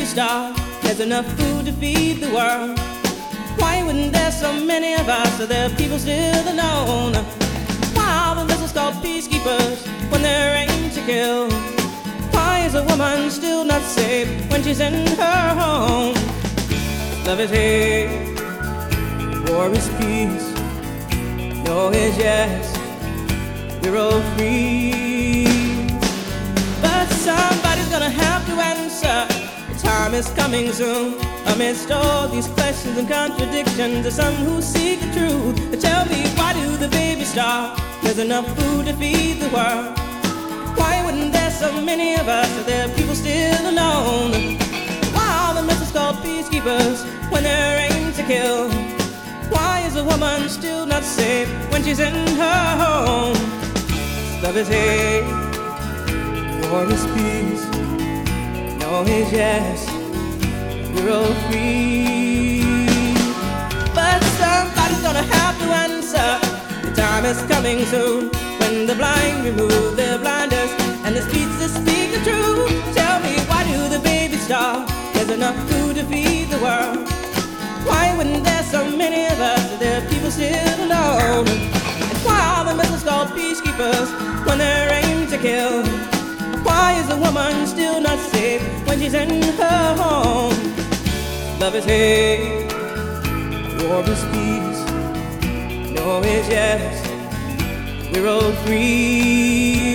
star, there's enough food to feed the world. Why wouldn't there so many of us so there are people still alone? Why are the missiles called peacekeepers when they're aimed to kill? Why is a woman still not safe when she's in her home? Love is hate, war is peace. No is yes, we're all free. But somebody's gonna have to answer. The time is coming soon. Amidst all these questions and contradictions, there's some who seek the truth. But tell me, why do the babies starve? There's enough food to feed the world. Why wouldn't there so many of us so there are people still alone? Why are the missiles called peacekeepers when they're aimed to kill? Why is a woman still not safe when she's in her home? Love is hate, war is peace. No is yes, we're all free. But somebody's gonna have to answer. The time is coming soon when the blind remove their blinders and the streets that speak the truth. Tell me, why do the babies starve? There's enough food to feed the world. Why wouldn't there so many of us so there are people still alone? And why are the missiles called peacekeepers when they're aimed to kill? Why is a woman still not safe when she's in her home? Love is hate, war is peace. No is yes, we're all free.